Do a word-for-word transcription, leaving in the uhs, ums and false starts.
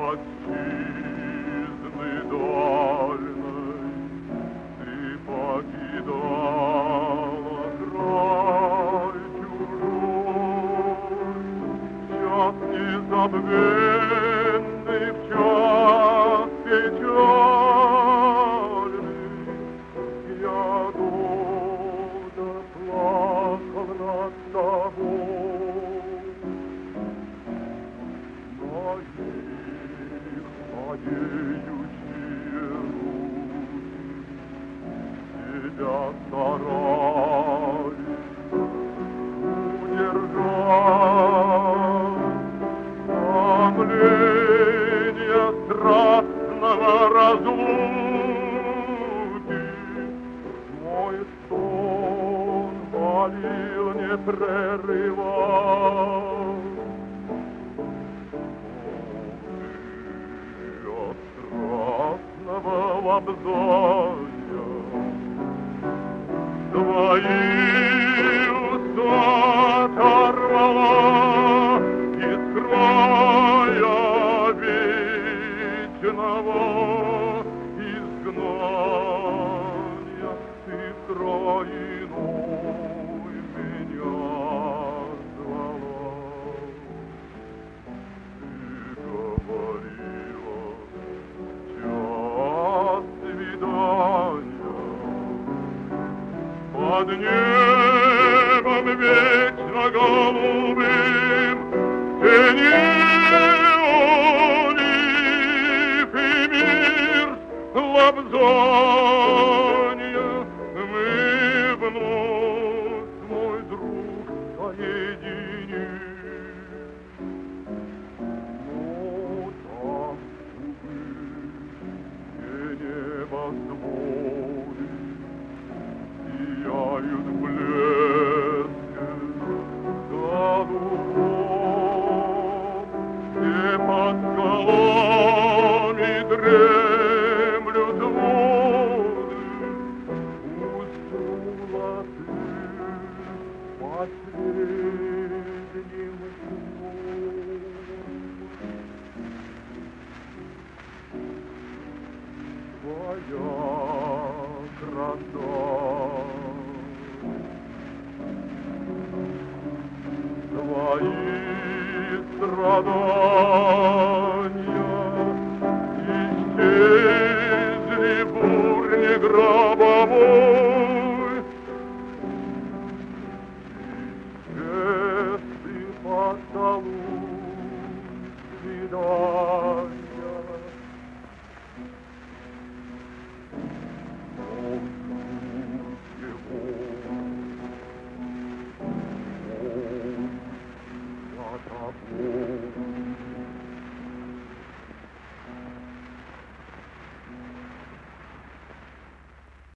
отчизны дальной ты покидала край чужой, час незабвенный, в час печальный, я долго плакал над тобой. Надеющие руки тебя старались удержать томление страстного разлуки. Мой сон молил не прерывать. Лобзая твои уста оторвала из края вечного изгнания. Ты тройной меня звала. Ты говорила под небом вечно голубым, тени олив и мир лобзанья, мы вновь, мой друг, соединим. Но там, увы, где небосводы сияют блеском голубом, где под скалами дремлют воды, уснула ты последним сном. Твоя краса, твои страдания исчезли в бурне гробовой. Исчез ты поцелуй свидания.